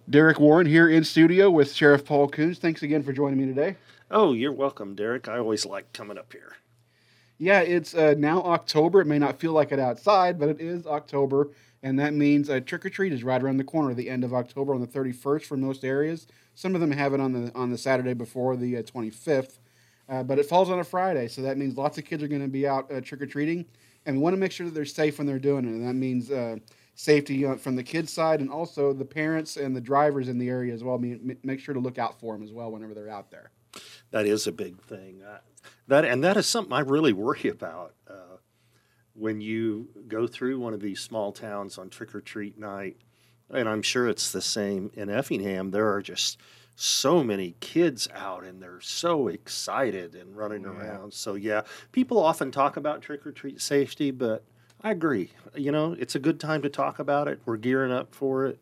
Derek Warren here in studio with Sheriff Paul Coons. Thanks again for joining me today. Oh, you're welcome, Derek. I always like coming up here. Yeah, it's now October. It may not feel like it outside, but it is October, and that means Trick or Treat is right around the corner. The end of October on the 31st for most areas. Some of them have it on the Saturday before the 25th, but it falls on a Friday, so that means lots of kids are going to be out trick or treating, and we want to make sure that they're safe when they're doing it. And that means safety from the kids' side, and also the parents and the drivers in the area as well. Make sure to look out for them as well whenever they're out there. That is a big thing. That is something I really worry about when you go through one of these small towns on trick or treat night. And I'm sure it's the same in Effingham. There are just so many kids out, and they're so excited and running around. So yeah, people often talk about trick or treat safety, but I agree. You know, it's a good time to talk about it. We're gearing up for it,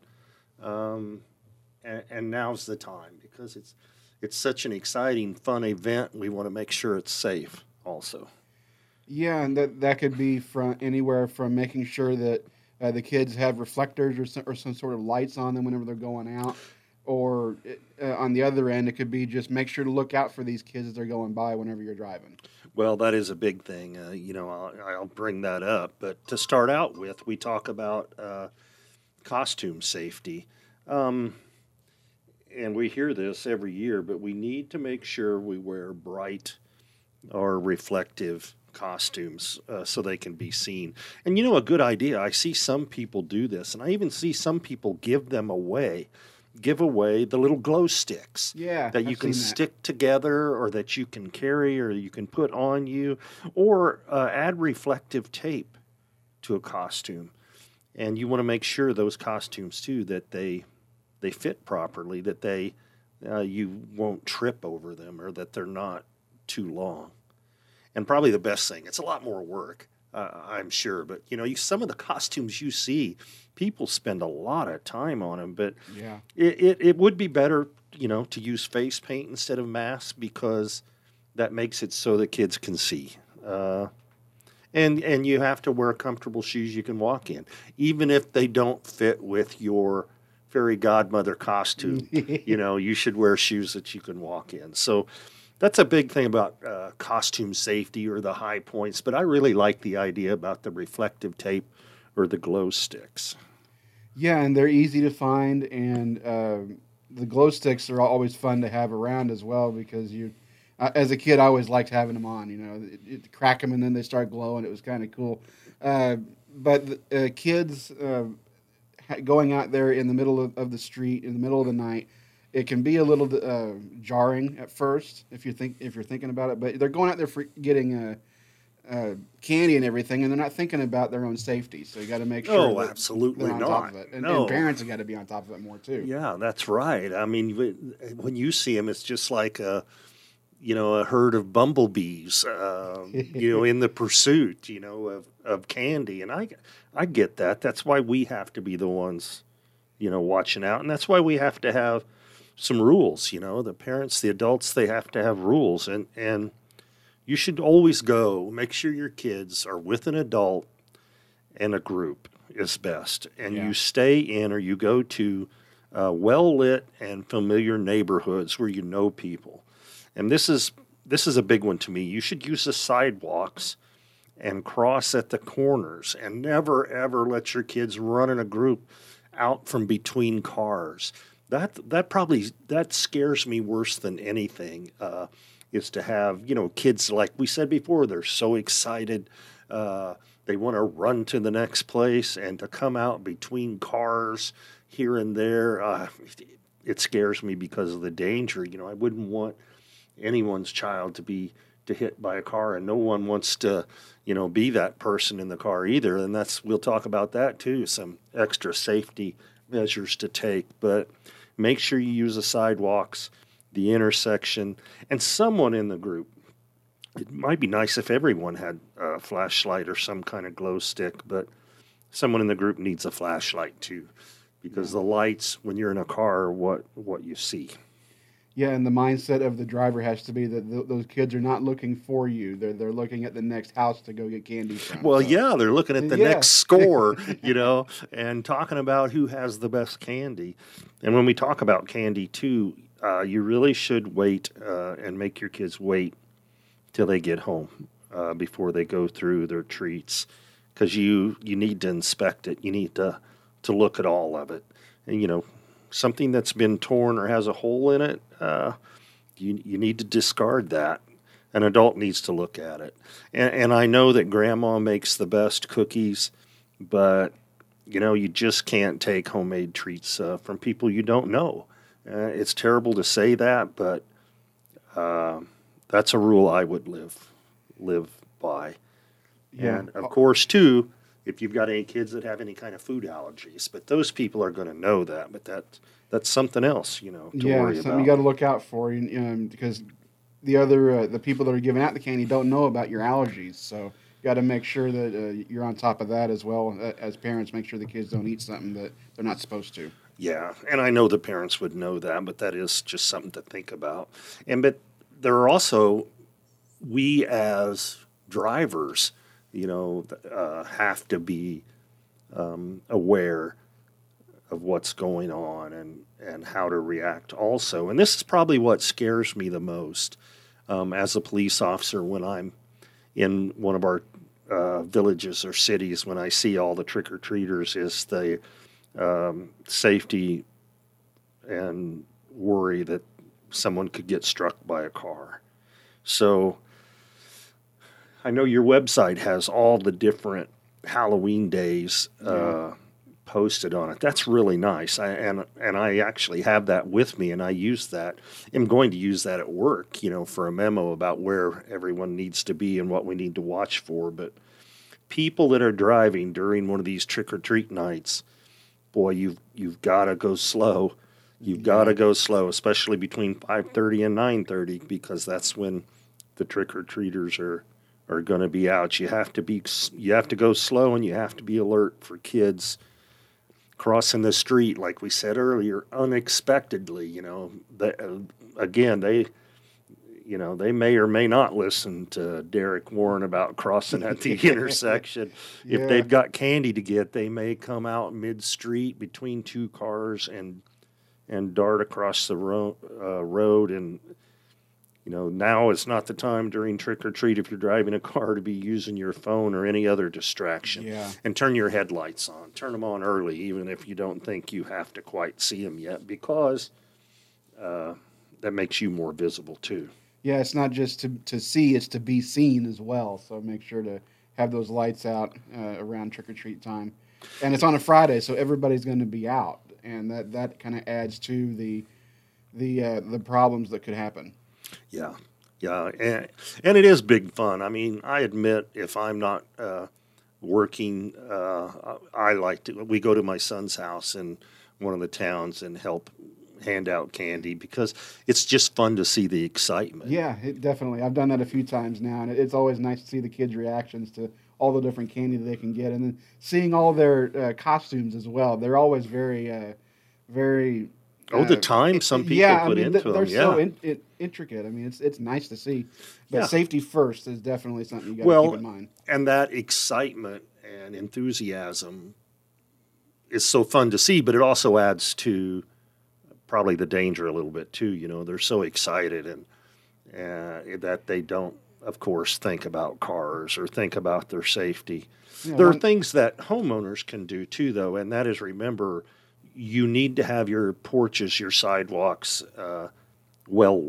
and now's the time because it's such an exciting, fun event. We want to make sure it's safe also. Yeah, and that could be from anywhere from making sure that the kids have reflectors or some sort of lights on them whenever they're going out, or on the other end, it could be just make sure to look out for these kids as they're going by whenever you're driving. Well, that is a big thing. I'll bring that up. But to start out with, we talk about costume safety. And we hear this every year, but we need to make sure we wear bright or reflective costumes so they can be seen. And a good idea, I see some people do this, and I even see some people give away the little glow sticks that you can stick together or that you can carry or you can put on you, or add reflective tape to a costume. And you want to make sure those costumes, too, that they fit properly, that you won't trip over them or that they're not too long. And probably the best thing, it's a lot more work, I'm sure, but some of the costumes you see, people spend a lot of time on them, but it would be better, to use face paint instead of masks because that makes it so the kids can see. And you have to wear comfortable shoes you can walk in, even if they don't fit with your fairy godmother costume. You should wear shoes that you can walk in. So that's a big thing about costume safety or the high points, but I really like the idea about the reflective tape or the glow sticks. Yeah, and they're easy to find, and the glow sticks are always fun to have around as well because as a kid, I always liked having them on. You crack them and then they start glowing. It was kind of cool. But kids going out there in the middle of the street in the middle of the night, it can be a little jarring at first if you're thinking about it. But they're going out there for getting candy and everything, and they're not thinking about their own safety. So you got to make sure. Oh, absolutely they're on not. top of it, and parents have got to be on top of it more too. Yeah, that's right. I mean, when you see them, it's just like a herd of bumblebees, in the pursuit, of candy. And I get that. That's why we have to be the ones, watching out, and that's why we have to have some rules. The parents, the adults, they have to have rules, and you should always make sure your kids are with an adult and a group is best. And you stay in or you go to well-lit and familiar neighborhoods where you know people. And this is a big one to me. You should use the sidewalks and cross at the corners and never, ever let your kids run in a group out from between cars. That scares me worse than anything. Is to have, kids, like we said before, they're so excited. They want to run to the next place, and to come out between cars here and there, it scares me because of the danger. I wouldn't want anyone's child to hit by a car, and no one wants to, be that person in the car either. And we'll talk about that too, some extra safety measures to take. But make sure you use the sidewalks, the intersection, and someone in the group. It might be nice if everyone had a flashlight or some kind of glow stick, but someone in the group needs a flashlight too, because the lights, when you're in a car, are what you see. Yeah, and the mindset of the driver has to be that those kids are not looking for you. They're looking at the next house to go get candy from. Well, So, yeah, they're looking at the yeah. next score, and talking about who has the best candy. And when we talk about candy too, you really should wait and make your kids wait till they get home before they go through their treats, because you need to inspect it. You need to look at all of it, and something that's been torn or has a hole in it, you need to discard that. An adult needs to look at it. And I know that grandma makes the best cookies, but you just can't take homemade treats from people you don't know. It's terrible to say that, but that's a rule I would live by. Yeah. And of course, too, if you've got any kids that have any kind of food allergies, but those people are going to know that. But that's something else, to worry something about. you got to look out for, because the people that are giving out the candy don't know about your allergies. So you got to make sure that you're on top of that as well. As parents, make sure the kids don't eat something that they're not supposed to. Yeah, and I know the parents would know that, but that is just something to think about. But there are also, we as drivers, have to be aware of what's going on and how to react also. And this is probably what scares me the most as a police officer when I'm in one of our villages or cities, when I see all the trick-or-treaters, is the safety and worry that someone could get struck by a car. So I know your website has all the different Halloween days posted on it. That's really nice. And I actually have that with me, and I use that. I'm going to use that at work, for a memo about where everyone needs to be and what we need to watch for. But people that are driving during one of these trick-or-treat nights, boy, you've got to go slow. You've got to go slow, especially between 5:30 and 9:30, because that's when the trick-or-treaters are going to be out. You have to go slow, and you have to be alert for kids crossing the street, like we said earlier, unexpectedly. They may or may not listen to Derek Warren about crossing at the intersection. Yeah. If they've got candy to get, they may come out mid-street between two cars and dart across the road. And now is not the time during trick or treat, if you're driving a car, to be using your phone or any other distraction. Yeah. And turn your headlights on. Turn them on early, even if you don't think you have to quite see them yet, because that makes you more visible too. Yeah, it's not just to see, it's to be seen as well. So make sure to have those lights out around trick-or-treat time. And it's on a Friday, so everybody's going to be out. And that kind of adds to the problems that could happen. Yeah, and it is big fun. I mean, I admit, if I'm not working, we go to my son's house in one of the towns and help hand out candy, because it's just fun to see the excitement. Yeah, definitely. I've done that a few times now, and it's always nice to see the kids' reactions to all the different candy that they can get, and then seeing all their costumes as well. They're always very, very. The time some people put into them. They're so intricate. I mean, it's nice to see. But safety first is definitely something you got to keep in mind. And that excitement and enthusiasm is so fun to see, but it also adds to probably the danger a little bit too. They're so excited and that they don't, of course, think about cars or think about their safety. There are things that homeowners can do too, though, and that is, remember, you need to have your porches, your sidewalks well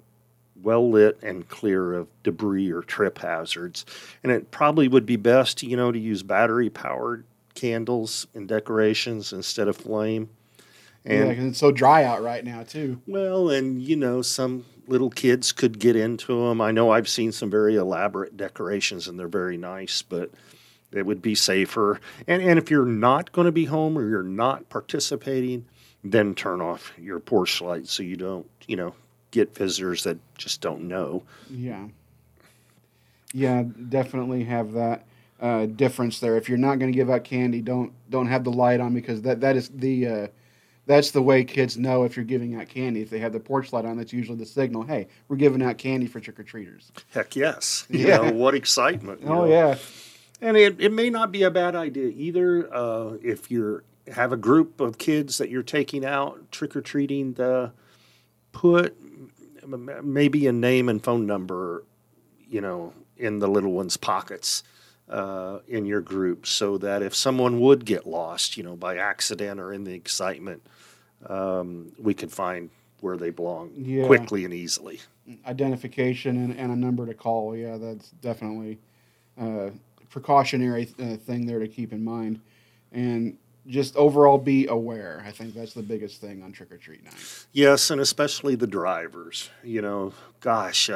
lit and clear of debris or trip hazards. And it probably would be best, to use battery-powered candles and decorations instead of flame. And, because it's so dry out right now, too. Well, and, some little kids could get into them. I know I've seen some very elaborate decorations, and they're very nice, but it would be safer. And if you're not going to be home or you're not participating, then turn off your porch light so you don't, get visitors that just don't know. Yeah. Yeah, definitely have that difference there. If you're not going to give out candy, don't have the light on, because that is the that's the way kids know if you're giving out candy. If they have the porch light on, that's usually the signal. Hey, we're giving out candy for trick or treaters. Heck yes. You Yeah. know, what excitement. You Oh know. yeah, And it may not be a bad idea either if you have a group of kids that you're taking out trick or treating. Put maybe a name and phone number, you know, in the little ones' pockets in your group, so that if someone would get lost, you know, by accident or in the excitement, we could find where they belong Yeah. quickly and easily. identification and a number to call. Yeah, that's definitely a precautionary thing there to keep in mind, and just overall be aware. I think that's the biggest thing on trick or treat night. Yes, and especially the drivers. You know, gosh,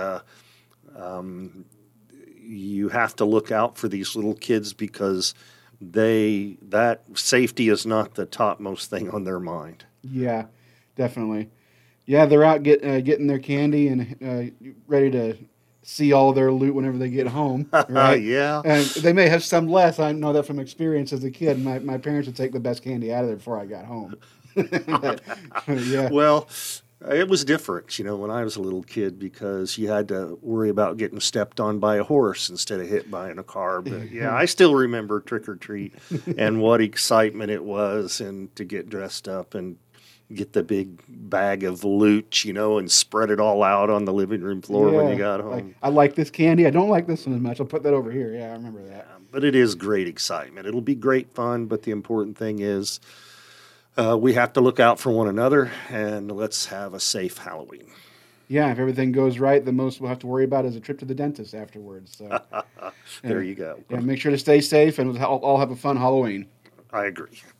you have to look out for these little kids because that safety is not the topmost thing on their mind. Yeah, definitely. Yeah, they're out getting their candy and ready to see all their loot whenever they get home. Right? Yeah. And they may have some less. I know that from experience as a kid. My parents would take the best candy out of there before I got home. Yeah. Well, it was different, you know, when I was a little kid because you had to worry about getting stepped on by a horse instead of hit by in a car. But yeah, I still remember trick or treat and what excitement it was, and to get dressed up and get the big bag of loot, you know, and spread it all out on the living room floor when you got home. Like, I like this candy. I don't like this one as much. I'll put that over here. Yeah, I remember that. But it is great excitement. It'll be great fun, but the important thing is we have to look out for one another, and let's have a safe Halloween. Yeah, if everything goes right, the most we'll have to worry about is a trip to the dentist afterwards. So There you go. yeah, make sure to stay safe, and we'll all have a fun Halloween. I agree.